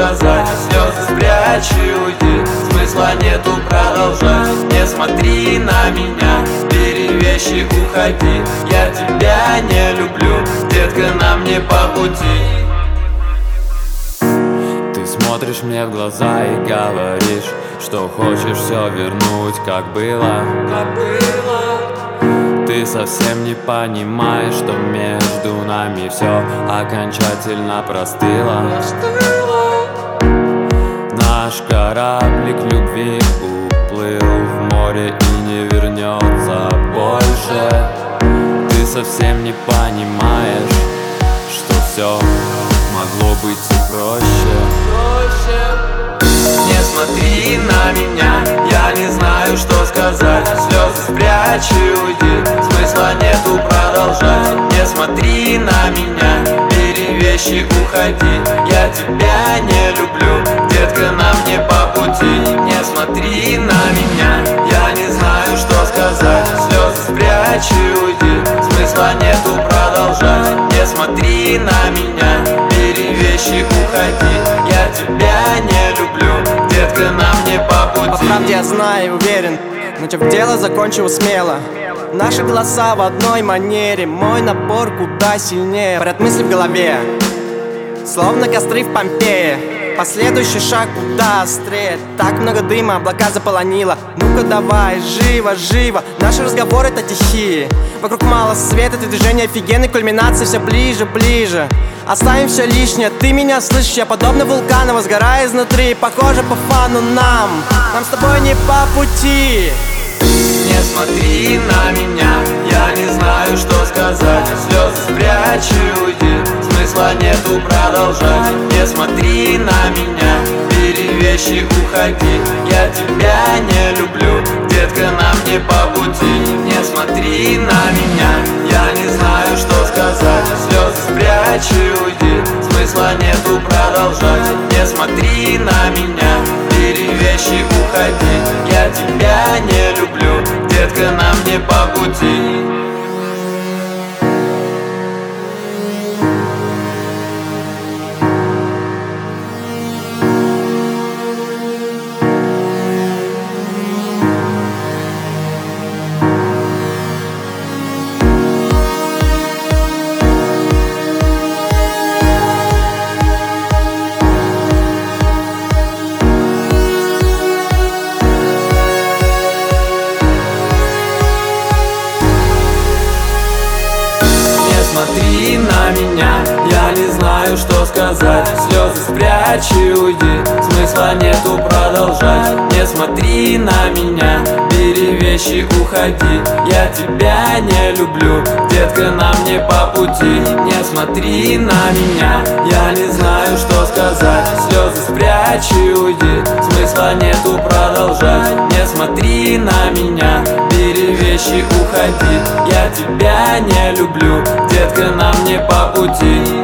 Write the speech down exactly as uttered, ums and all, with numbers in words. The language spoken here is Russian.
сказать. Слезы спрячь и уйди, смысла нету продолжать. Не смотри на меня, бери вещи, уходи. Я тебя не люблю, детка, нам не по пути. Ты смотришь мне в глаза и говоришь, что хочешь все вернуть, как было, как было. Ты совсем не понимаешь, что между нами все окончательно простыло. Наш кораблик любви уплыл в море и не вернется больше. Ты совсем не понимаешь, что все могло быть и проще. Не смотри на меня, я не знаю, что сказать. Слезы спрячь и уйди, смысла нету продолжать. Не смотри на меня, бери вещи, уходи. Я тебя не люблю, детка, нам не по пути. Не смотри на меня, я не знаю, что сказать. Слезы спрячь и уйди, смысла нету продолжать. Не смотри на меня, бери вещи, уходи. Я тебя не люблю, детка, нам не по пути. По правде я знаю и уверен, начав дело, закончил смело. Наши голоса в одной манере, мой напор куда сильнее. Парят мысли в голове, словно костры в Помпее. Последующий шаг куда острее. Так много дыма, облака заполонило. Ну-ка давай, живо, живо. Наши разговоры это тихие. Вокруг мало света, ты движение офигенной. Кульминации все ближе, ближе. Оставим все лишнее, ты меня слышишь. Я подобно вулкану, возгораю изнутри. Похоже по фану нам, нам с тобой не по пути. Не смотри на меня, я не знаю, что сказать. Слезы спрячь и уйди, смысла нету продолжать. Не смотри на меня, бери вещи, уходи. Я тебя не люблю, детка, нам не по пути. Не смотри на меня, я не знаю, что сказать. Слезы спрячь и уйди, смысла нету продолжать. Не смотри на меня, бери вещи, уходи. Я тебя не люблю, детка, нам не по пути. Смотри на меня, я не знаю, что сказать. Слезы спрячь и уйди, смысла нету продолжать. Не смотри на меня, бери вещи, уходи. Я тебя не люблю, детка, нам не по пути. Не смотри на меня, я не знаю, что сказать. Слезы спрячь и уйди, смысла нету продолжать. Не смотри на меня, бери вещи, уходи. Я тебя не люблю, детка, нам не по пути.